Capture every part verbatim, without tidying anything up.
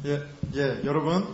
예, 예, 여러분,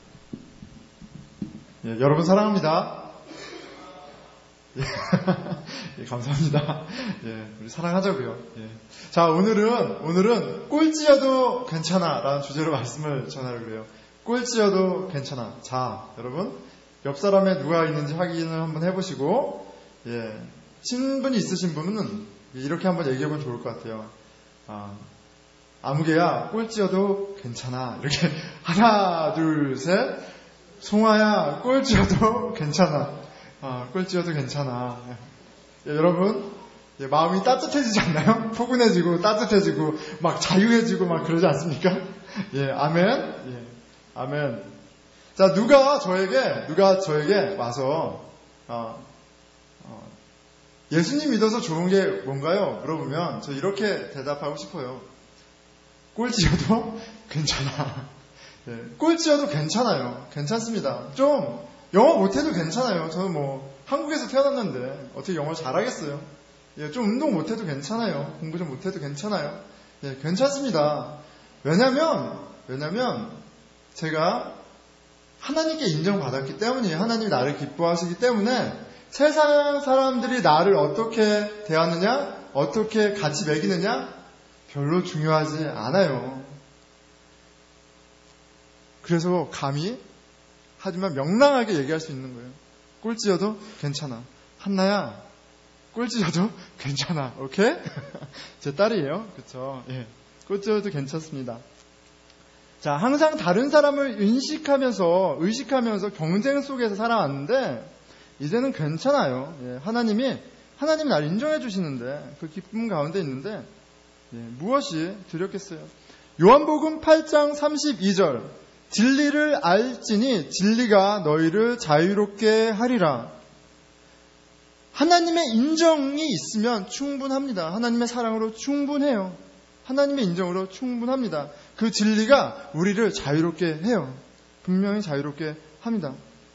예, 여러분 사랑합니다. 예, 예, 감사합니다. 예, 우리 사랑하자고요. 예. 자, 오늘은 오늘은 꼴찌여도 괜찮아라는 주제로 말씀을 전하려고 해요. 꼴찌여도 괜찮아. 자, 여러분, 옆 사람에 누가 있는지 확인을 한번 해보시고, 예, 친분이 있으신 분은 이렇게 한번 얘기해보면 좋을 것 같아요. 아, 아무개야 꼴찌여도 괜찮아. 이렇게 하나 둘 셋. 송아야 꼴찌여도 괜찮아. 아, 꼴찌여도 괜찮아. 예, 여러분, 예, 마음이 따뜻해지지 않나요? 포근해지고 따뜻해지고 막 자유해지고 막 그러지 않습니까? 예, 아멘. 예, 아멘. 자, 누가 저에게 누가 저에게 와서 어, 어, 예수님 믿어서 좋은 게 뭔가요? 물어보면 저 이렇게 대답하고 싶어요. 꼴찌여도 괜찮아. 예, 꼴찌여도 괜찮아요. 괜찮습니다. 좀 영어 못해도 괜찮아요. 저는 뭐 한국에서 태어났는데 어떻게 영어 잘하겠어요? 예, 좀 운동 못해도 괜찮아요. 공부 좀 못해도 괜찮아요. 예, 괜찮습니다. 왜냐면 왜냐면 제가 하나님께 인정받았기 때문이에요. 하나님이 나를 기뻐하시기 때문에 세상 사람들이 나를 어떻게 대하느냐, 어떻게 같이 매기느냐 별로 중요하지 않아요. 그래서 감히 하지만 명랑하게 얘기할 수 있는 거예요. 꼴찌여도 괜찮아. 한나야, 꼴찌여도 괜찮아. 오케이? 제 딸이에요. 그쵸? 예. 꼴찌여도 괜찮습니다. 자, 항상 다른 사람을 인식하면서, 의식하면서 경쟁 속에서 살아왔는데, 이제는 괜찮아요. 예. 하나님이, 하나님이 나를 인정해 주시는데, 그 기쁨 가운데 있는데, 예, 무엇이 두렵겠어요? 요한복음 팔 장 삼십이 절. 진리를 알지니 진리가 너희를 자유롭게 하리라. 하나님의 인정이 있으면 충분합니다. 하나님의 사랑으로 충분해요. 하나님의 인정으로 충분합니다. 그 진리가 우리를 자유롭게 해요. 분명히 자유롭게 합니다.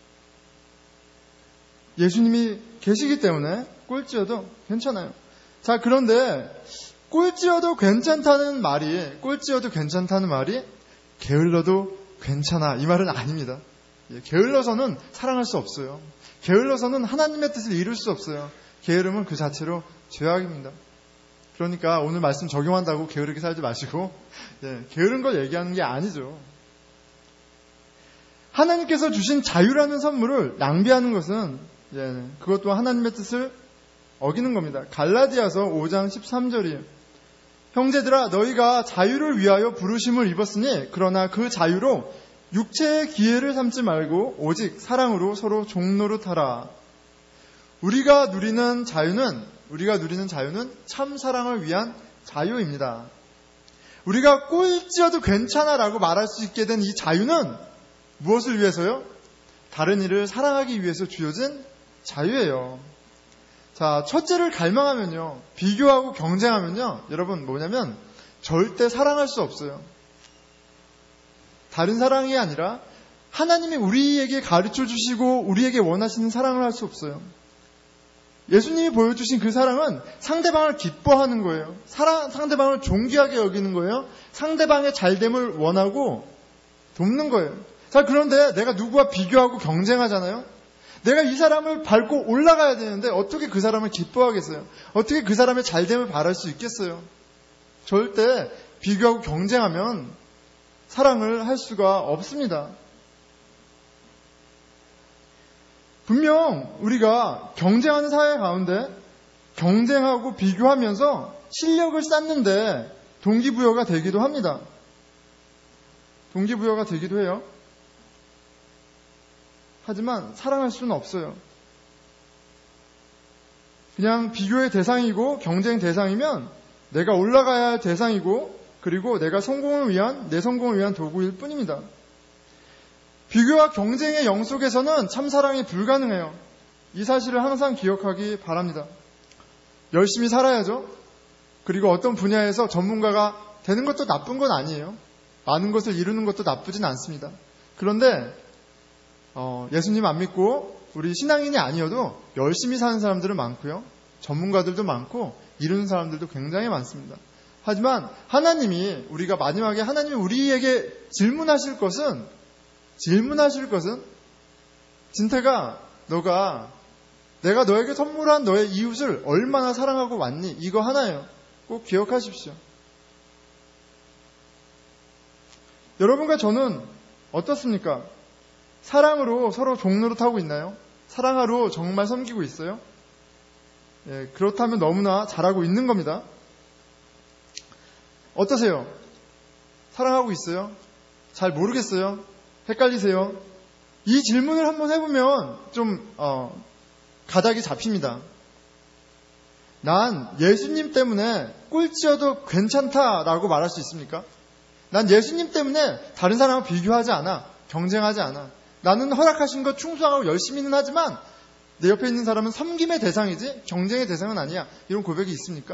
예수님이 계시기 때문에 꼴찌여도 괜찮아요. 자, 그런데 꼴찌여도 괜찮다는 말이 꼴찌여도 괜찮다는 말이 게을러도 괜찮아 이 말은 아닙니다. 예, 게을러서는 사랑할 수 없어요. 게을러서는 하나님의 뜻을 이룰 수 없어요. 게으름은 그 자체로 죄악입니다. 그러니까 오늘 말씀 적용한다고 게으르게 살지 마시고 예, 게으른 걸 얘기하는 게 아니죠. 하나님께서 주신 자유라는 선물을 낭비하는 것은 예, 그것도 하나님의 뜻을 어기는 겁니다. 갈라디아서 오 장 십삼 절이에요. 형제들아 너희가 자유를 위하여 부르심을 입었으니 그러나 그 자유로 육체의 기회를 삼지 말고 오직 사랑으로 서로 종노릇하라. 우리가 누리는 자유는 우리가 누리는 자유는 참 사랑을 위한 자유입니다. 우리가 꼴찌여도 괜찮아라고 말할 수 있게 된 이 자유는 무엇을 위해서요? 다른 이를 사랑하기 위해서 주어진 자유예요. 자, 첫째를 갈망하면요, 비교하고 경쟁하면요, 여러분 뭐냐면 절대 사랑할 수 없어요. 다른 사랑이 아니라 하나님이 우리에게 가르쳐 주시고 우리에게 원하시는 사랑을 할 수 없어요. 예수님이 보여주신 그 사랑은 상대방을 기뻐하는 거예요. 사랑, 상대방을 존귀하게 여기는 거예요. 상대방의 잘됨을 원하고 돕는 거예요. 자, 그런데 내가 누구와 비교하고 경쟁하잖아요. 내가 이 사람을 밟고 올라가야 되는데 어떻게 그 사람을 기뻐하겠어요? 어떻게 그 사람의 잘됨을 바랄 수 있겠어요? 절대 비교하고 경쟁하면 사랑을 할 수가 없습니다. 분명 우리가 경쟁하는 사회 가운데 경쟁하고 비교하면서 실력을 쌓는데 동기부여가 되기도 합니다. 동기부여가 되기도 해요. 하지만 사랑할 수는 없어요. 그냥 비교의 대상이고 경쟁 대상이면 내가 올라가야 할 대상이고 그리고 내가 성공을 위한 내 성공을 위한 도구일 뿐입니다. 비교와 경쟁의 영 속에서는 참 사랑이 불가능해요. 이 사실을 항상 기억하기 바랍니다. 열심히 살아야죠. 그리고 어떤 분야에서 전문가가 되는 것도 나쁜 건 아니에요. 많은 것을 이루는 것도 나쁘진 않습니다. 그런데 어, 예수님 안 믿고 우리 신앙인이 아니어도 열심히 사는 사람들은 많고요. 전문가들도 많고 이루는 사람들도 굉장히 많습니다. 하지만 하나님이, 우리가 마지막에 하나님이 우리에게 질문하실 것은, 질문하실 것은, 진태가, 너가, 내가 너에게 선물한 너의 이웃을 얼마나 사랑하고 왔니? 이거 하나예요. 꼭 기억하십시오. 여러분과 저는 어떻습니까? 사랑으로 서로 종노릇하고 있나요? 사랑으로 정말 섬기고 있어요? 예, 그렇다면 너무나 잘하고 있는 겁니다. 어떠세요? 사랑하고 있어요? 잘 모르겠어요? 헷갈리세요? 이 질문을 한번 해보면 좀 어, 가닥이 잡힙니다. 난 예수님 때문에 꼴찌여도 괜찮다라고 말할 수 있습니까? 난 예수님 때문에 다른 사람과 비교하지 않아. 경쟁하지 않아. 나는 허락하신 것 충성하고 열심히는 하지만 내 옆에 있는 사람은 섬김의 대상이지 경쟁의 대상은 아니야. 이런 고백이 있습니까?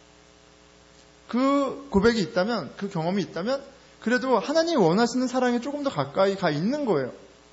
그 고백이 있다면, 그 경험이 있다면 그래도 하나님이 원하시는 사랑에 조금 더 가까이 가 있는 거예요.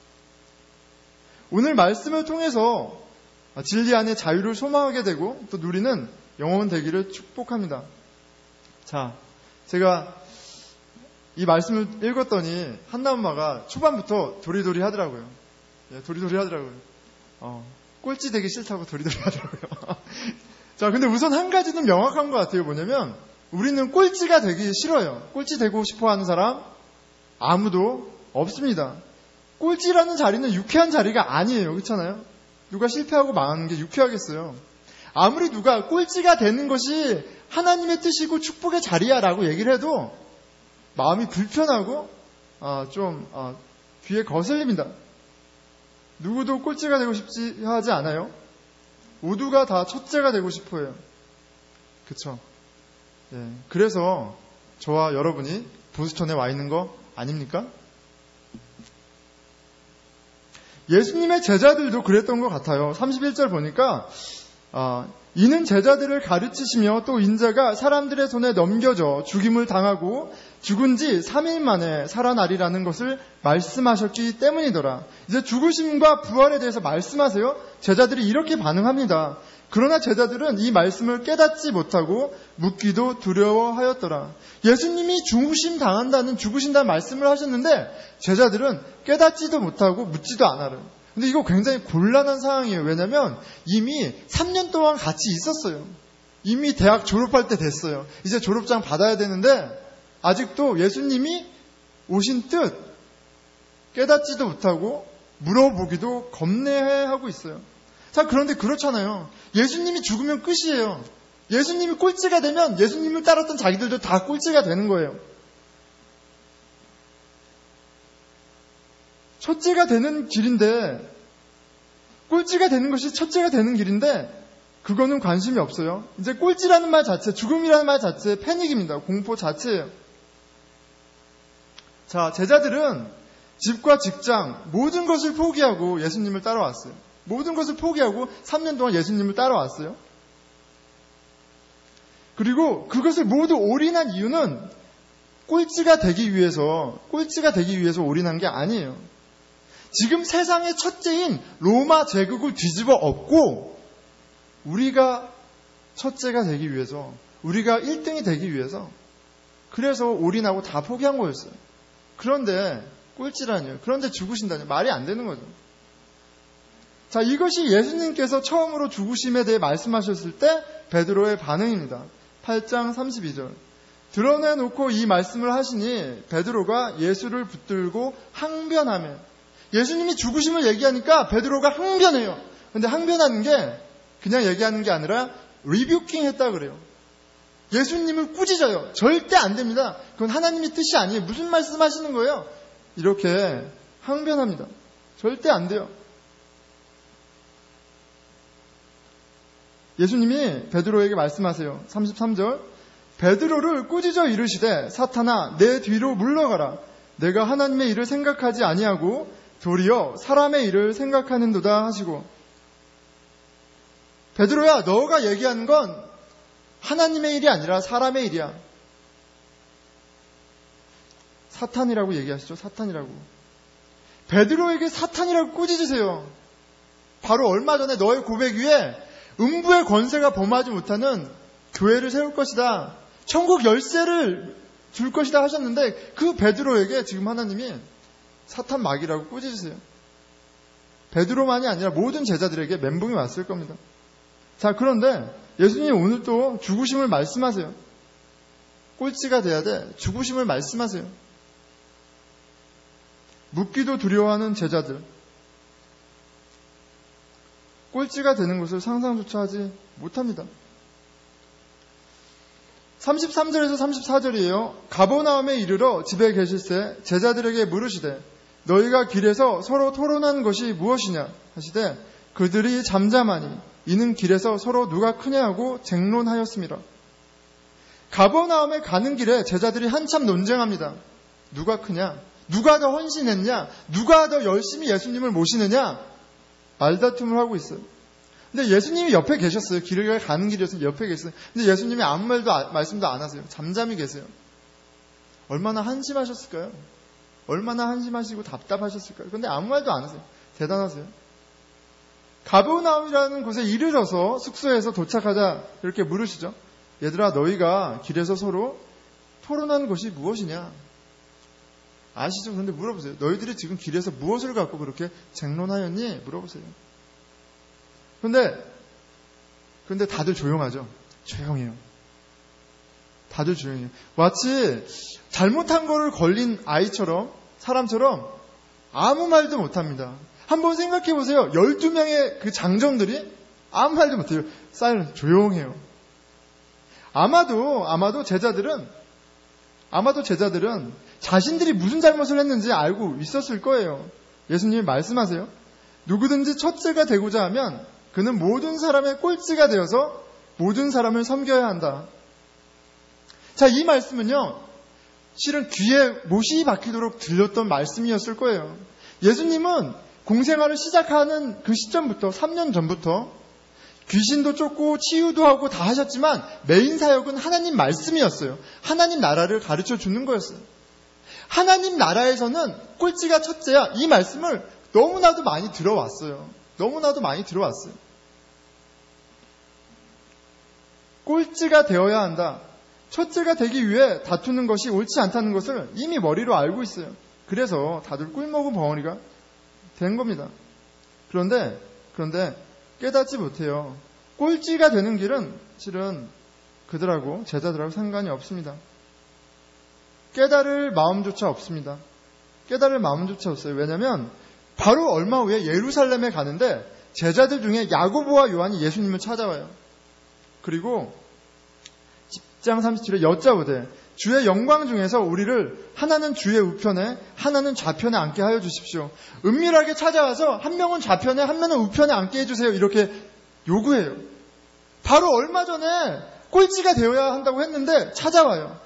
오늘 말씀을 통해서 진리 안에 자유를 소망하게 되고 또 누리는 영혼 되기를 축복합니다. 자, 제가 이 말씀을 읽었더니 한나 엄마가 초반부터 도리도리 하더라고요. 예, 도리도리 하더라고요. 어, 꼴찌 되기 싫다고 도리도리 하더라고요. 자, 근데 우선 한 가지는 명확한 것 같아요. 뭐냐면 우리는 꼴찌가 되기 싫어요. 꼴찌 되고 싶어 하는 사람 아무도 없습니다. 꼴찌라는 자리는 유쾌한 자리가 아니에요. 그렇잖아요? 누가 실패하고 망하는 게 유쾌하겠어요. 아무리 누가 꼴찌가 되는 것이 하나님의 뜻이고 축복의 자리야 라고 얘기를 해도 마음이 불편하고 어, 좀 어, 귀에 거슬립니다. 누구도 꼴찌가 되고 싶지 하지 않아요. 모두가 다 첫째가 되고 싶어요. 그쵸? 예, 그래서 저와 여러분이 보스턴에 와 있는 거 아닙니까? 예수님의 제자들도 그랬던 것 같아요. 삼십일 절 보니까 어, 이는 제자들을 가르치시며 또 인자가 사람들의 손에 넘겨져 죽임을 당하고 죽은 지 삼 일 만에 살아나리라는 것을 말씀하셨기 때문이더라. 이제 죽으심과 부활에 대해서 말씀하세요. 제자들이 이렇게 반응합니다. 그러나 제자들은 이 말씀을 깨닫지 못하고 묻기도 두려워하였더라. 예수님이 죽으심 당한다는 죽으신다는 말씀을 하셨는데 제자들은 깨닫지도 못하고 묻지도 않아요. 근데 이거 굉장히 곤란한 상황이에요. 왜냐면 이미 삼 년 동안 같이 있었어요. 이미 대학 졸업할 때 됐어요. 이제 졸업장 받아야 되는데 아직도 예수님이 오신 뜻 깨닫지도 못하고 물어보기도 겁내하고 있어요. 자, 그런데 그렇잖아요. 예수님이 죽으면 끝이에요. 예수님이 꼴찌가 되면 예수님을 따랐던 자기들도 다 꼴찌가 되는 거예요. 첫째가 되는 길인데, 꼴찌가 되는 것이 첫째가 되는 길인데 그거는 관심이 없어요. 이제 꼴찌라는 말 자체, 죽음이라는 말 자체 패닉입니다. 공포 자체예요. 자, 제자들은 집과 직장 모든 것을 포기하고 예수님을 따라왔어요. 모든 것을 포기하고 삼 년 동안 예수님을 따라왔어요. 그리고 그것을 모두 올인한 이유는 꼴찌가 되기 위해서, 꼴찌가 되기 위해서 올인한 게 아니에요. 지금 세상의 첫째인 로마 제국을 뒤집어 엎고 우리가 첫째가 되기 위해서, 우리가 일 등이 되기 위해서 그래서 올인하고 다 포기한 거였어요. 그런데 꼴찌라니요. 그런데 죽으신다니 말이 안 되는 거죠. 자, 이것이 예수님께서 처음으로 죽으심에 대해 말씀하셨을 때 베드로의 반응입니다. 팔 장 삼십이 절. 드러내놓고 이 말씀을 하시니 베드로가 예수를 붙들고 항변하며, 예수님이 죽으심을 얘기하니까 베드로가 항변해요. 근데 항변하는 게 그냥 얘기하는 게 아니라 리뷰킹 했다 그래요. 예수님을 꾸짖어요. 절대 안 됩니다. 그건 하나님의 뜻이 아니에요. 무슨 말씀 하시는 거예요? 이렇게 항변합니다. 절대 안 돼요. 예수님이 베드로에게 말씀하세요. 삼십삼 절. 베드로를 꾸짖어 이르시되 사탄아 내 뒤로 물러가라. 내가 하나님의 일을 생각하지 아니하고 도리어 사람의 일을 생각하는도다 하시고, 베드로야, 너가 얘기하는 건 하나님의 일이 아니라 사람의 일이야. 사탄이라고 얘기하시죠. 사탄이라고. 베드로에게 사탄이라고 꾸짖으세요. 바로 얼마 전에 너의 고백 위에 음부의 권세가 범하지 못하는 교회를 세울 것이다. 천국 열쇠를 줄 것이다 하셨는데 그 베드로에게 지금 하나님이 사탄 마귀라고 꾸짖으세요. 베드로만이 아니라 모든 제자들에게 멘붕이 왔을 겁니다. 자, 그런데 예수님이 오늘 또 죽으심을 말씀하세요. 꼴찌가 돼야 돼. 죽으심을 말씀하세요. 묻기도 두려워하는 제자들. 꼴찌가 되는 것을 상상조차 하지 못합니다. 삼십삼 절에서 삼십사 절이에요. 가버나움에 이르러 집에 계실새 제자들에게 물으시되 너희가 길에서 서로 토론한 것이 무엇이냐 하시되 그들이 잠잠하니 이는 길에서 서로 누가 크냐 하고 쟁론하였습니다. 가버나움에 가는 길에 제자들이 한참 논쟁합니다. 누가 크냐? 누가 더 헌신했냐? 누가 더 열심히 예수님을 모시느냐? 말다툼을 하고 있어요. 근데 예수님이 옆에 계셨어요. 길을 가는 길이어서 옆에 계셨어요. 근데 예수님이 아무 말도 아, 말씀도 안 하세요. 잠잠히 계세요. 얼마나 한심하셨을까요? 얼마나 한심하시고 답답하셨을까요? 근데 아무 말도 안 하세요. 대단하세요. 가버나움이라는 곳에 이르러서 숙소에서 도착하자 이렇게 물으시죠. 얘들아, 너희가 길에서 서로 토론한 것이 무엇이냐? 아시죠? 그런데 물어보세요. 너희들이 지금 길에서 무엇을 갖고 그렇게 쟁론하였니? 물어보세요. 그런데 그런데 다들 조용하죠. 조용해요. 다들 조용해요. 마치 잘못한 거를 걸린 아이처럼, 사람처럼 아무 말도 못합니다. 한번 생각해 보세요. 열두 명의 그 장정들이 아무 말도 못해요. 사이렌, 조용해요. 아마도 아마도 제자들은 아마도 제자들은 자신들이 무슨 잘못을 했는지 알고 있었을 거예요. 예수님이 말씀하세요. 누구든지 첫째가 되고자 하면 그는 모든 사람의 꼴찌가 되어서 모든 사람을 섬겨야 한다. 자, 이 말씀은요, 실은 귀에 못이 박히도록 들렸던 말씀이었을 거예요. 예수님은 공생활을 시작하는 그 시점부터, 삼 년 전부터 귀신도 쫓고 치유도 하고 다 하셨지만 메인 사역은 하나님 말씀이었어요. 하나님 나라를 가르쳐 주는 거였어요. 하나님 나라에서는 꼴찌가 첫째야. 이 말씀을 너무나도 많이 들어왔어요. 너무나도 많이 들어왔어요. 꼴찌가 되어야 한다. 첫째가 되기 위해 다투는 것이 옳지 않다는 것을 이미 머리로 알고 있어요. 그래서 다들 꿀먹은 벙어리가 된 겁니다. 그런데 그런데 깨닫지 못해요. 꼴찌가 되는 길은 실은 그들하고 제자들하고 상관이 없습니다. 깨달을 마음조차 없습니다. 깨달을 마음조차 없어요. 왜냐하면 바로 얼마 후에 예루살렘에 가는데 제자들 중에 야고보와 요한이 예수님을 찾아와요. 그리고 십 장 삼십 절에 여짜오되 주의 영광 중에서 우리를 하나는 주의 우편에 하나는 좌편에 앉게 하여 주십시오. 은밀하게 찾아와서 한 명은 좌편에 한 명은 우편에 앉게 해주세요. 이렇게 요구해요. 바로 얼마 전에 꼴찌가 되어야 한다고 했는데 찾아와요.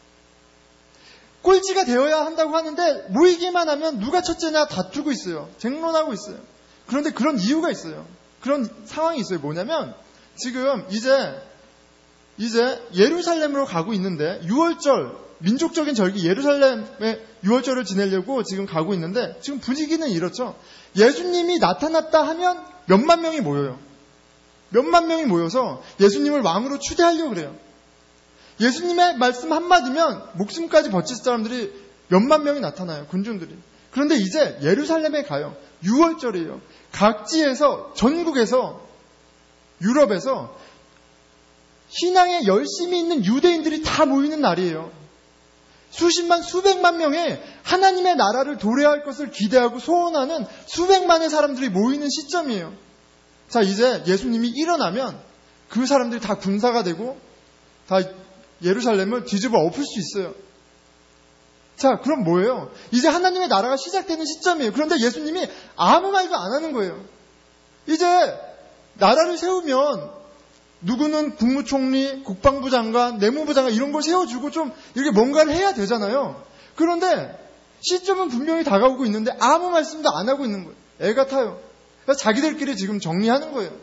꼴찌가 되어야 한다고 하는데 모이기만 하면 누가 첫째냐 다투고 있어요. 쟁론하고 있어요. 그런데 그런 이유가 있어요. 그런 상황이 있어요. 뭐냐면 지금 이제 이제 예루살렘으로 가고 있는데 유월절, 민족적인 절기 예루살렘에 유월절을 지내려고 지금 가고 있는데 지금 분위기는 이렇죠. 예수님이 나타났다 하면 몇만 명이 모여요. 몇만 명이 모여서 예수님을 왕으로 추대하려고 그래요. 예수님의 말씀 한마디면 목숨까지 버틸 사람들이 몇만 명이 나타나요. 군중들이. 그런데 이제 예루살렘에 가요. 유월절이에요. 각지에서, 전국에서, 유럽에서 신앙에 열심히 있는 유대인들이 다 모이는 날이에요. 수십만, 수백만 명의 하나님의 나라를 도래할 것을 기대하고 소원하는 수백만의 사람들이 모이는 시점이에요. 자, 이제 예수님이 일어나면 그 사람들이 다 군사가 되고 다 예루살렘을 뒤집어 엎을 수 있어요. 자, 그럼 뭐예요? 이제 하나님의 나라가 시작되는 시점이에요. 그런데 예수님이 아무 말도 안 하는 거예요. 이제 나라를 세우면 누구는 국무총리, 국방부 장관, 내무부 장관 이런 걸 세워주고 좀 이렇게 뭔가를 해야 되잖아요. 그런데 시점은 분명히 다가오고 있는데 아무 말씀도 안 하고 있는 거예요. 애가 타요. 그래서 자기들끼리 지금 정리하는 거예요.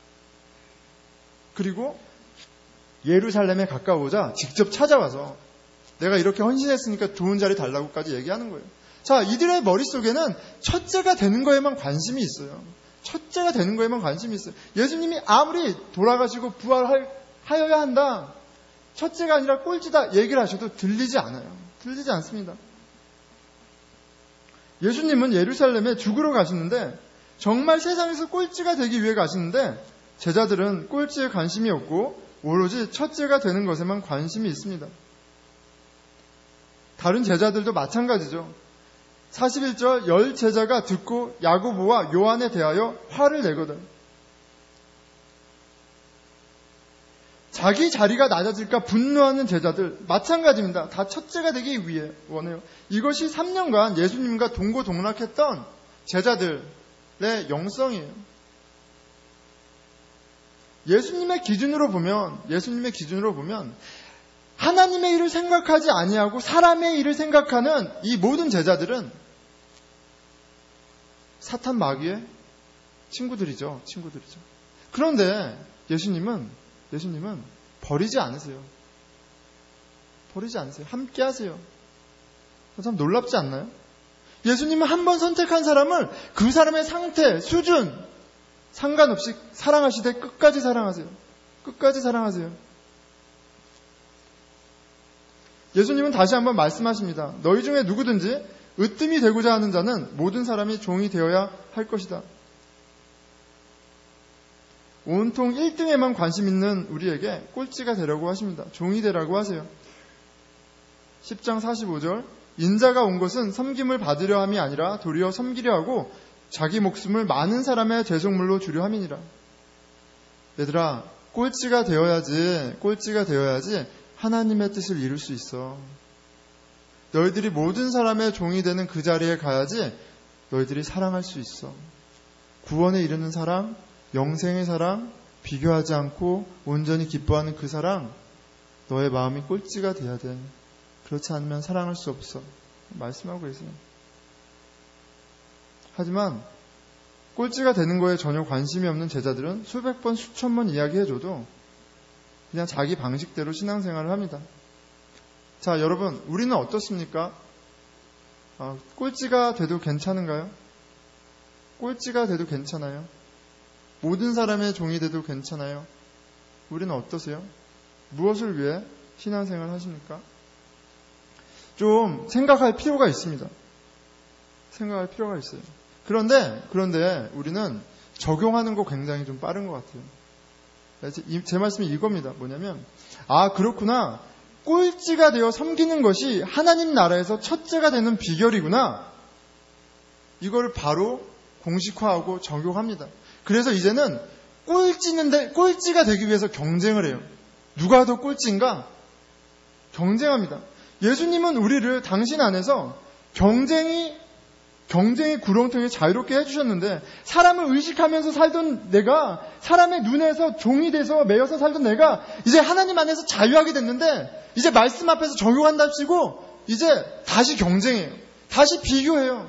그리고 예루살렘에 가까우자 직접 찾아와서 내가 이렇게 헌신했으니까 좋은 자리 달라고까지 얘기하는 거예요. 자, 이들의 머릿속에는 첫째가 되는 거에만 관심이 있어요. 첫째가 되는 거에만 관심이 있어요. 예수님이 아무리 돌아가시고 부활하여야 한다. 첫째가 아니라 꼴찌다 얘기를 하셔도 들리지 않아요. 들리지 않습니다. 예수님은 예루살렘에 죽으러 가시는데 정말 세상에서 꼴찌가 되기 위해 가시는데 제자들은 꼴찌에 관심이 없고 오로지 첫째가 되는 것에만 관심이 있습니다. 다른 제자들도 마찬가지죠. 사십일 절 열 제자가 듣고 야고보와 요한에 대하여 화를 내거든. 자기 자리가 낮아질까 분노하는 제자들 마찬가지입니다. 다 첫째가 되기 위해 원해요. 이것이 삼 년간 예수님과 동고동락했던 제자들의 영성이에요. 예수님의 기준으로 보면 예수님의 기준으로 보면 하나님의 일을 생각하지 아니하고 사람의 일을 생각하는 이 모든 제자들은 사탄 마귀의 친구들이죠. 친구들이죠. 그런데 예수님은 예수님은 버리지 않으세요. 버리지 않으세요. 함께 하세요. 참 놀랍지 않나요? 예수님은 한 번 선택한 사람을 그 사람의 상태, 수준 상관없이 사랑하시되 끝까지 사랑하세요. 끝까지 사랑하세요. 예수님은 다시 한번 말씀하십니다. 너희 중에 누구든지 으뜸이 되고자 하는 자는 모든 사람이 종이 되어야 할 것이다. 온통 일 등에만 관심 있는 우리에게 꼴찌가 되라고 하십니다. 종이 되라고 하세요. 십 장 사십오 절 인자가 온 것은 섬김을 받으려 함이 아니라 도리어 섬기려 하고 자기 목숨을 많은 사람의 대속물로 주려 함이니라. 얘들아, 꼴찌가 되어야지 꼴찌가 되어야지 하나님의 뜻을 이룰 수 있어. 너희들이 모든 사람의 종이 되는 그 자리에 가야지 너희들이 사랑할 수 있어. 구원에 이르는 사랑, 영생의 사랑, 비교하지 않고 온전히 기뻐하는 그 사랑, 너의 마음이 꼴찌가 돼야 돼. 그렇지 않으면 사랑할 수 없어. 말씀하고 계세요. 하지만 꼴찌가 되는 거에 전혀 관심이 없는 제자들은 수백 번, 수천 번 이야기해줘도 그냥 자기 방식대로 신앙생활을 합니다. 자, 여러분, 우리는 어떻습니까? 아, 꼴찌가 돼도 괜찮은가요? 꼴찌가 돼도 괜찮아요? 모든 사람의 종이 돼도 괜찮아요? 우리는 어떠세요? 무엇을 위해 신앙생활을 하십니까? 좀 생각할 필요가 있습니다. 생각할 필요가 있어요. 그런데, 그런데 우리는 적용하는 거 굉장히 좀 빠른 것 같아요. 제 말씀이 이겁니다. 뭐냐면, 아, 그렇구나. 꼴찌가 되어 섬기는 것이 하나님 나라에서 첫째가 되는 비결이구나. 이거를 바로 공식화하고 적용합니다. 그래서 이제는 꼴찌는데, 꼴찌가 되기 위해서 경쟁을 해요. 누가 더 꼴찌인가? 경쟁합니다. 예수님은 우리를 당신 안에서 경쟁이, 경쟁의 구렁텅이에 자유롭게 해주셨는데, 사람을 의식하면서 살던 내가, 사람의 눈에서 종이 돼서 매여서 살던 내가, 이제 하나님 안에서 자유하게 됐는데, 이제 말씀 앞에서 적용한답시고, 이제 다시 경쟁해요. 다시 비교해요.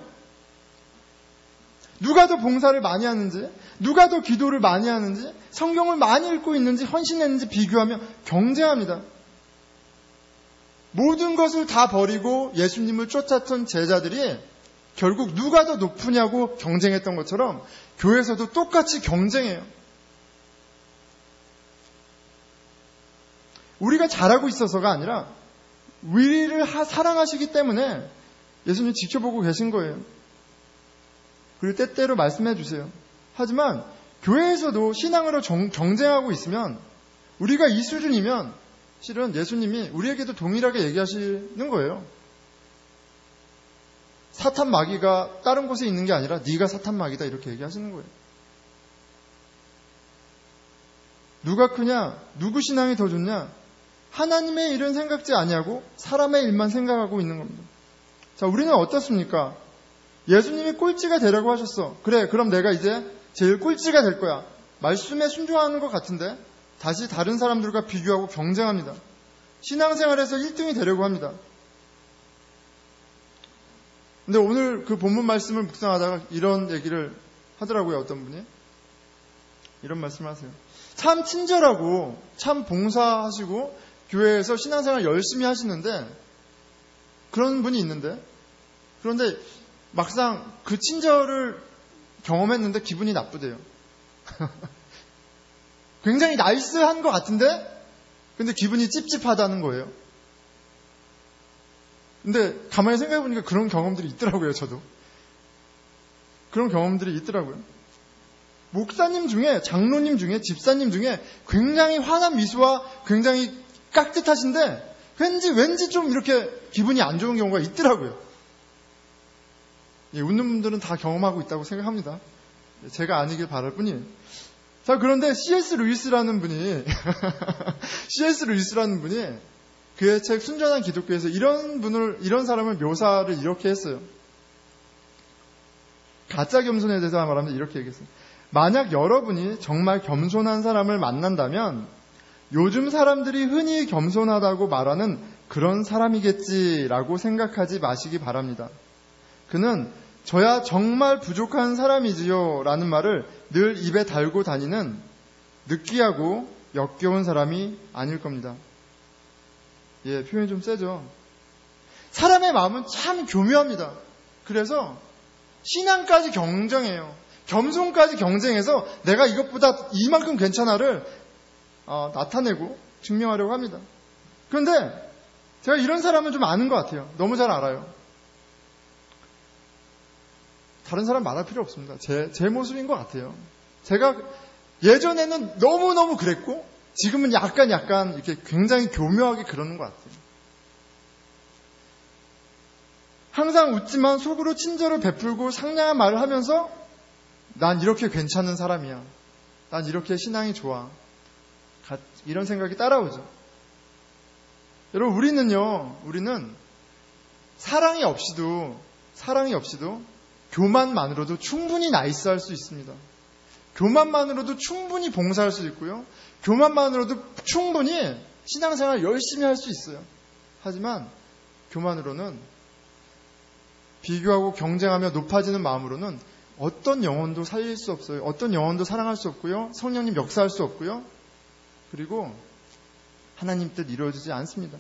누가 더 봉사를 많이 하는지, 누가 더 기도를 많이 하는지, 성경을 많이 읽고 있는지, 헌신했는지 비교하며 경쟁합니다. 모든 것을 다 버리고 예수님을 쫓았던 제자들이 결국 누가 더 높으냐고 경쟁했던 것처럼 교회에서도 똑같이 경쟁해요. 우리가 잘하고 있어서가 아니라 우리를 하, 사랑하시기 때문에 예수님 지켜보고 계신 거예요. 그리고 때때로 말씀해 주세요. 하지만 교회에서도 신앙으로 정, 경쟁하고 있으면 우리가 이 수준이면 실은 예수님이 우리에게도 동일하게 얘기하시는 거예요. 사탄 마귀가 다른 곳에 있는 게 아니라 네가 사탄 마귀다 이렇게 얘기하시는 거예요. 누가 크냐? 누구 신앙이 더 좋냐? 하나님의 일은 생각지 아니하고 사람의 일만 생각하고 있는 겁니다. 자, 우리는 어떻습니까? 예수님이 꼴찌가 되라고 하셨어. 그래, 그럼 내가 이제 제일 꼴찌가 될 거야. 말씀에 순종하는 것 같은데 다시 다른 사람들과 비교하고 경쟁합니다. 신앙생활에서 일 등이 되려고 합니다. 근데 오늘 그 본문 말씀을 묵상하다가 이런 얘기를 하더라고요. 어떤 분이 이런 말씀을 하세요. 참 친절하고 참 봉사하시고 교회에서 신앙생활 열심히 하시는데 그런 분이 있는데 그런데 막상 그 친절을 경험했는데 기분이 나쁘대요. 굉장히 나이스한 것 같은데 근데 기분이 찝찝하다는 거예요. 근데 가만히 생각해보니까 그런 경험들이 있더라고요, 저도. 그런 경험들이 있더라고요. 목사님 중에, 장로님 중에, 집사님 중에 굉장히 환한 미소와 굉장히 깍듯하신데 왠지 왠지 좀 이렇게 기분이 안 좋은 경우가 있더라고요. 예, 웃는 분들은 다 경험하고 있다고 생각합니다. 제가 아니길 바랄 뿐이에요. 자, 그런데 씨에스 루이스라는 분이 씨에스 루이스라는 분이 그의 책 순전한 기독교에서 이런 분을 이런 사람을 묘사를 이렇게 했어요. 가짜 겸손에 대해서 말하면서 이렇게 얘기했어요. 만약 여러분이 정말 겸손한 사람을 만난다면 요즘 사람들이 흔히 겸손하다고 말하는 그런 사람이겠지라고 생각하지 마시기 바랍니다. 그는 저야 정말 부족한 사람이지요 라는 말을 늘 입에 달고 다니는 느끼하고 역겨운 사람이 아닐 겁니다. 예, 표현이 좀 세죠. 사람의 마음은 참 교묘합니다. 그래서 신앙까지 경쟁해요. 겸손까지 경쟁해서 내가 이것보다 이만큼 괜찮아를 어, 나타내고 증명하려고 합니다. 그런데 제가 이런 사람은 좀 아는 것 같아요. 너무 잘 알아요. 다른 사람 말할 필요 없습니다. 제, 제 모습인 것 같아요. 제가 예전에는 너무너무 그랬고 지금은 약간 약간 이렇게 굉장히 교묘하게 그러는 것 같아요. 항상 웃지만 속으로 친절을 베풀고 상냥한 말을 하면서 난 이렇게 괜찮은 사람이야. 난 이렇게 신앙이 좋아. 이런 생각이 따라오죠. 여러분, 우리는요, 우리는 사랑이 없이도, 사랑이 없이도 교만만으로도 충분히 나이스할 수 있습니다. 교만만으로도 충분히 봉사할 수 있고요. 교만만으로도 충분히 신앙생활 열심히 할 수 있어요. 하지만 교만으로는 비교하고 경쟁하며 높아지는 마음으로는 어떤 영혼도 살릴 수 없어요. 어떤 영혼도 사랑할 수 없고요. 성령님 역사할 수 없고요. 그리고 하나님 뜻 이루어지지 않습니다.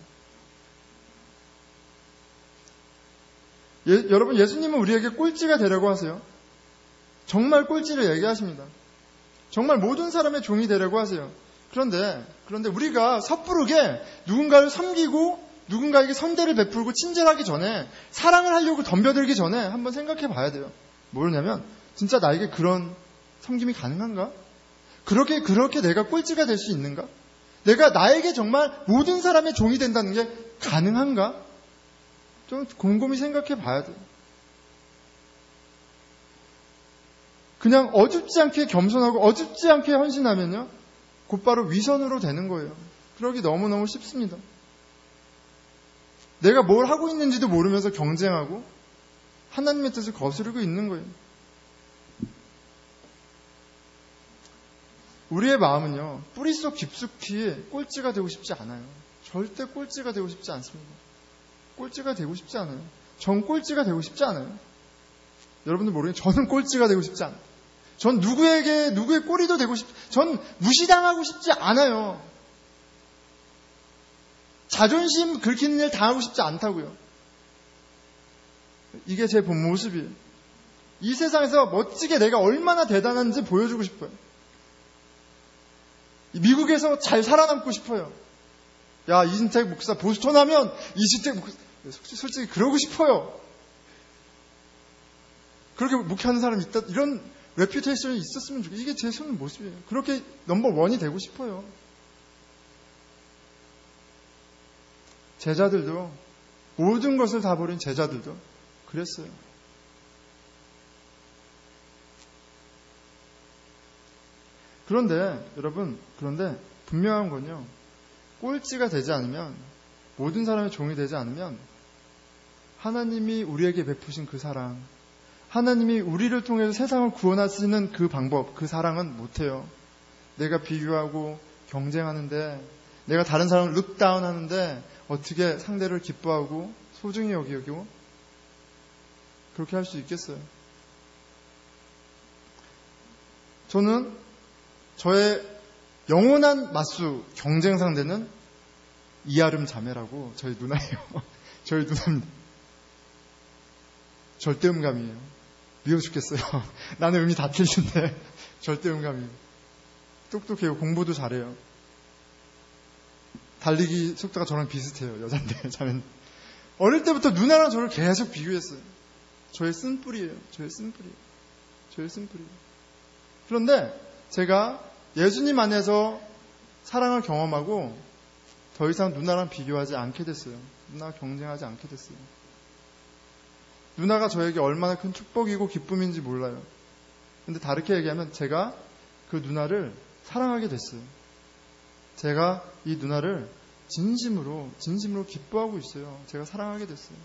예, 여러분, 예수님은 우리에게 꼴찌가 되려고 하세요. 정말 꼴찌를 얘기하십니다. 정말 모든 사람의 종이 되려고 하세요. 그런데 그런데 우리가 섣부르게 누군가를 섬기고 누군가에게 선대를 베풀고 친절하기 전에, 사랑을 하려고 덤벼들기 전에 한번 생각해 봐야 돼요. 뭐냐면 진짜 나에게 그런 섬김이 가능한가? 그렇게 그렇게 내가 꼴찌가 될 수 있는가? 내가 나에게 정말 모든 사람의 종이 된다는 게 가능한가? 좀 곰곰이 생각해 봐야 돼요. 그냥 어줍지 않게 겸손하고 어줍지 않게 헌신하면요, 곧바로 위선으로 되는 거예요. 그러기 너무너무 쉽습니다. 내가 뭘 하고 있는지도 모르면서 경쟁하고 하나님의 뜻을 거스르고 있는 거예요. 우리의 마음은요, 뿌리속 깊숙이 꼴찌가 되고 싶지 않아요. 절대 꼴찌가 되고 싶지 않습니다. 꼴찌가 되고 싶지 않아요. 전 꼴찌가 되고 싶지 않아요. 여러분들 모르겠는데 저는 꼴찌가 되고 싶지 않아요. 전 누구에게 누구의 꼴이도 되고 싶, 전 무시당하고 싶지 않아요. 자존심 긁히는 일 당하고 싶지 않다고요. 이게 제 본 모습이에요. 이 세상에서 멋지게 내가 얼마나 대단한지 보여주고 싶어요. 미국에서 잘 살아남고 싶어요. 야, 이진택 목사 보스턴 하면 이진택 목사, 솔직히 그러고 싶어요. 그렇게 목회하는 사람이 있다, 이런 레퓨테이션이 있었으면 좋겠어요. 이게 제 손 모습이에요. 그렇게 넘버원이 되고 싶어요. 제자들도, 모든 것을 다 버린 제자들도 그랬어요. 그런데 여러분, 그런데 분명한 건요, 꼴찌가 되지 않으면, 모든 사람의 종이 되지 않으면 하나님이 우리에게 베푸신 그 사랑, 하나님이 우리를 통해서 세상을 구원하시는 그 방법, 그 사랑은 못해요. 내가 비교하고 경쟁하는데, 내가 다른 사람을 룩다운 하는데 어떻게 상대를 기뻐하고 소중히 여기고 그렇게 할 수 있겠어요? 저는 저의 영원한 맞수 경쟁 상대는 이아름 자매라고, 저희 누나예요. 저희 누나입니다. 절대음감이에요. 미워 죽겠어요. 나는 음이 다 틀린데 절대음감이에요. 똑똑해요. 공부도 잘해요. 달리기 속도가 저랑 비슷해요. 여잔데 자매님. 어릴 때부터 누나랑 저를 계속 비교했어요. 저의 쓴뿌리예요. 저의 쓴뿌리예요. 저의 쓴뿌리예요. 그런데 제가 예수님 안에서 사랑을 경험하고 더 이상 누나랑 비교하지 않게 됐어요. 누나와 경쟁하지 않게 됐어요. 누나가 저에게 얼마나 큰 축복이고 기쁨인지 몰라요. 근데 다르게 얘기하면 제가 그 누나를 사랑하게 됐어요. 제가 이 누나를 진심으로 진심으로 기뻐하고 있어요. 제가 사랑하게 됐어요.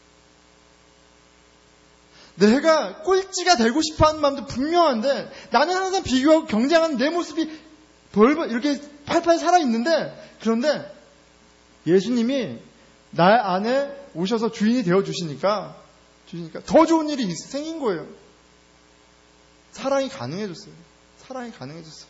내가 꼴찌가 되고 싶어하는 마음도 분명한데 나는 항상 비교하고 경쟁하는 내 모습이 벌벌 이렇게 팔팔 살아있는데, 그런데 예수님이 나 안에 오셔서 주인이 되어주시니까 주시니까 더 좋은 일이 생긴 거예요. 사랑이 가능해졌어요. 사랑이 가능해졌어요.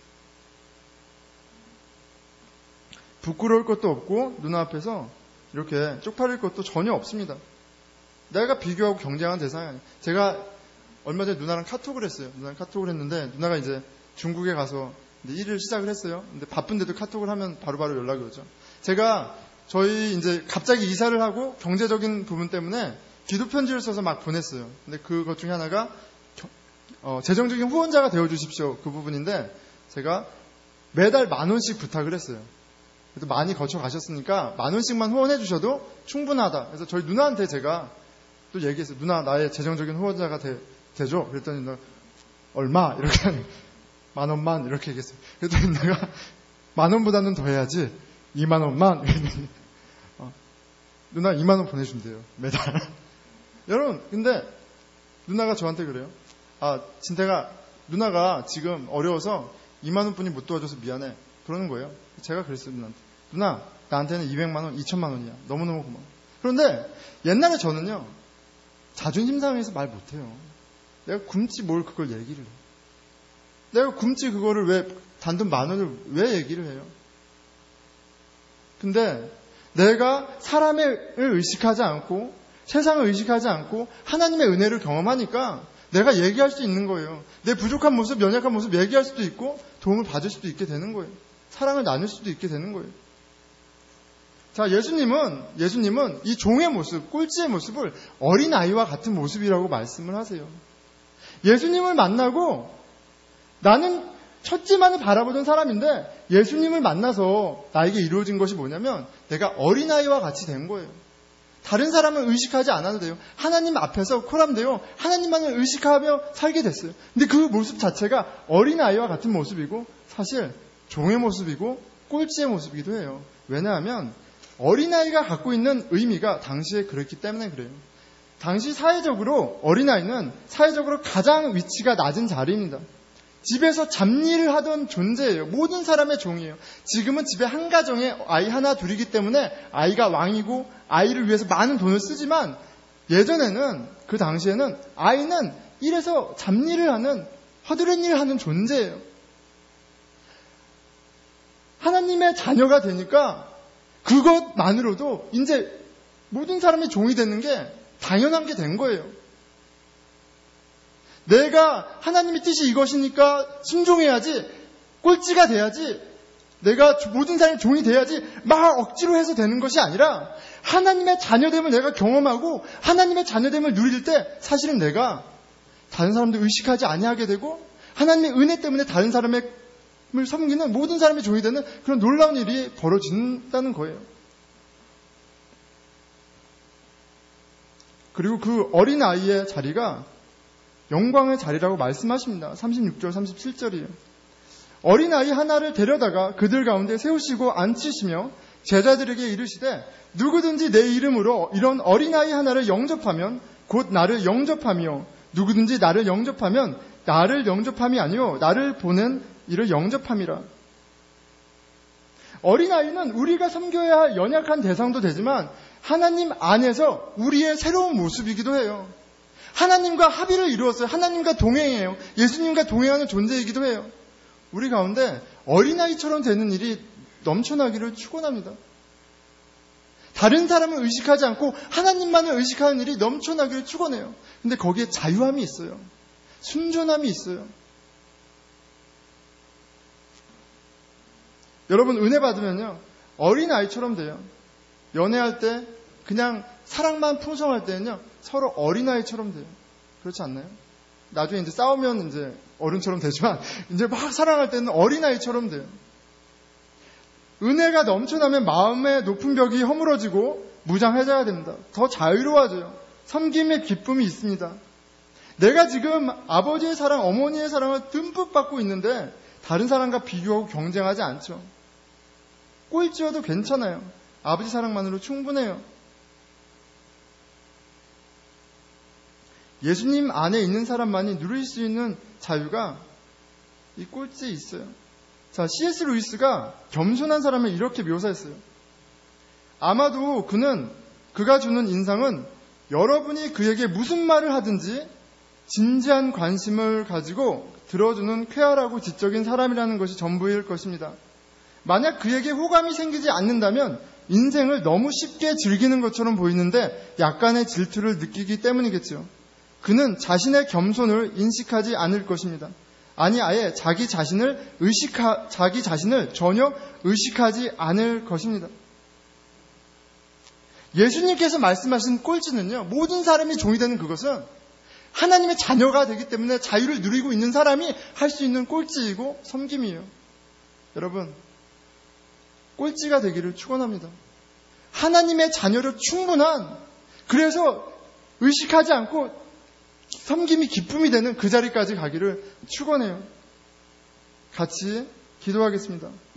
부끄러울 것도 없고 누나 앞에서 이렇게 쪽팔릴 것도 전혀 없습니다. 내가 비교하고 경쟁하는 대상이 아니에요. 제가 얼마 전에 누나랑 카톡을 했어요. 누나랑 카톡을 했는데 누나가 이제 중국에 가서 이제 일을 시작을 했어요. 근데 바쁜데도 카톡을 하면 바로바로 연락이 오죠. 제가 저희 이제 갑자기 이사를 하고 경제적인 부분 때문에 기도 편지를 써서 막 보냈어요. 근데 그것 중에 하나가 어, 재정적인 후원자가 되어 주십시오. 그 부분인데 제가 매달 만 원씩 부탁을 했어요. 그래도 많이 거쳐 가셨으니까 만 원씩만 후원해 주셔도 충분하다. 그래서 저희 누나한테 제가 또 얘기했어요. 누나, 나의 재정적인 후원자가 되, 되죠? 그랬더니 누나 얼마? 이렇게 만 원만 이렇게 얘기했어요. 그랬더니 내가 만 원보다는 더 해야지. 이만 원만. 어, 누나 이만 원 보내준대요. 매달. 여러분, 근데 누나가 저한테 그래요. 아, 진태가 누나가 지금 어려워서 이만 원뿐이 못 도와줘서 미안해. 그러는 거예요. 제가 그랬어요, 누나한테. 누나, 나한테는 이백만 원, 이천만 원이야. 너무너무 고마워. 그런데 옛날에 저는요, 자존심 상해서 말 못해요. 내가 굶지 뭘 그걸 얘기를 해. 내가 굶지 그거를 왜 단돈 만 원을 왜 얘기를 해요? 근데 내가 사람을 의식하지 않고 세상을 의식하지 않고 하나님의 은혜를 경험하니까 내가 얘기할 수 있는 거예요. 내 부족한 모습, 연약한 모습 얘기할 수도 있고 도움을 받을 수도 있게 되는 거예요. 사랑을 나눌 수도 있게 되는 거예요. 자, 예수님은 예수님은 이 종의 모습, 꼴찌의 모습을 어린아이와 같은 모습이라고 말씀을 하세요. 예수님을 만나고 나는 첫째만을 바라보던 사람인데 예수님을 만나서 나에게 이루어진 것이 뭐냐면 내가 어린아이와 같이 된 거예요. 다른 사람을 의식하지 않아도 돼요. 하나님 앞에서 코람되어 하나님만을 의식하며 살게 됐어요. 근데 그 모습 자체가 어린아이와 같은 모습이고 사실 종의 모습이고 꼴찌의 모습이기도 해요. 왜냐하면 어린아이가 갖고 있는 의미가 당시에 그랬기 때문에 그래요. 당시 사회적으로 어린아이는 사회적으로 가장 위치가 낮은 자리입니다. 집에서 잡일을 하던 존재예요. 모든 사람의 종이에요. 지금은 집에 한 가정에 아이 하나 둘이기 때문에 아이가 왕이고 아이를 위해서 많은 돈을 쓰지만 예전에는 그 당시에는 아이는 일에서 잡일을 하는 허드렛 일을 하는 존재예요. 하나님의 자녀가 되니까 그것만으로도 이제 모든 사람이 종이 되는 게 당연한 게 된 거예요. 내가 하나님의 뜻이 이것이니까 순종해야지, 꼴찌가 돼야지, 내가 모든 사람의 종이 돼야지 막 억지로 해서 되는 것이 아니라 하나님의 자녀됨을 내가 경험하고 하나님의 자녀됨을 누릴 때 사실은 내가 다른 사람들 의식하지 아니하게 되고 하나님의 은혜 때문에 다른 사람을 섬기는 모든 사람의 종이 되는 그런 놀라운 일이 벌어진다는 거예요. 그리고 그 어린아이의 자리가 영광의 자리라고 말씀하십니다. 삼십육 절, 삼십칠 절이에요. 어린아이 하나를 데려다가 그들 가운데 세우시고 앉히시며 제자들에게 이르시되 누구든지 내 이름으로 이런 어린아이 하나를 영접하면 곧 나를 영접하며 누구든지 나를 영접하면 나를 영접함이 아니요 나를 보낸 이를 영접함이라. 어린아이는 우리가 섬겨야 할 연약한 대상도 되지만 하나님 안에서 우리의 새로운 모습이기도 해요. 하나님과 합의를 이루었어요. 하나님과 동행해요. 예수님과 동행하는 존재이기도 해요. 우리 가운데 어린아이처럼 되는 일이 넘쳐나기를 축원합니다. 다른 사람을 의식하지 않고 하나님만을 의식하는 일이 넘쳐나기를 축원해요. 근데 거기에 자유함이 있어요. 순전함이 있어요. 여러분 은혜 받으면요. 어린아이처럼 돼요. 연애할 때 그냥 사랑만 풍성할 때는요, 서로 어린아이처럼 돼요. 그렇지 않나요? 나중에 이제 싸우면 이제 어른처럼 되지만, 이제 막 사랑할 때는 어린아이처럼 돼요. 은혜가 넘쳐나면 마음의 높은 벽이 허물어지고 무장해져야 됩니다. 더 자유로워져요. 섬김의 기쁨이 있습니다. 내가 지금 아버지의 사랑, 어머니의 사랑을 듬뿍 받고 있는데 다른 사람과 비교하고 경쟁하지 않죠. 꼴찌여도 괜찮아요. 아버지 사랑만으로 충분해요. 예수님 안에 있는 사람만이 누릴 수 있는 자유가 이 꼴찌에 있어요. 자, 씨에스 루이스가 겸손한 사람을 이렇게 묘사했어요. 아마도 그는, 그가 주는 인상은 여러분이 그에게 무슨 말을 하든지 진지한 관심을 가지고 들어주는 쾌활하고 지적인 사람이라는 것이 전부일 것입니다. 만약 그에게 호감이 생기지 않는다면 인생을 너무 쉽게 즐기는 것처럼 보이는데 약간의 질투를 느끼기 때문이겠죠. 그는 자신의 겸손을 인식하지 않을 것입니다. 아니, 아예 자기 자신을 의식하, 자기 자신을 전혀 의식하지 않을 것입니다. 예수님께서 말씀하신 꼴찌는요, 모든 사람이 종이 되는 그것은 하나님의 자녀가 되기 때문에 자유를 누리고 있는 사람이 할 수 있는 꼴찌이고 섬김이에요. 여러분, 꼴찌가 되기를 축원합니다. 하나님의 자녀로 충분한, 그래서 의식하지 않고 섬김이 기쁨이 되는 그 자리까지 가기를 축원해요. 같이 기도하겠습니다.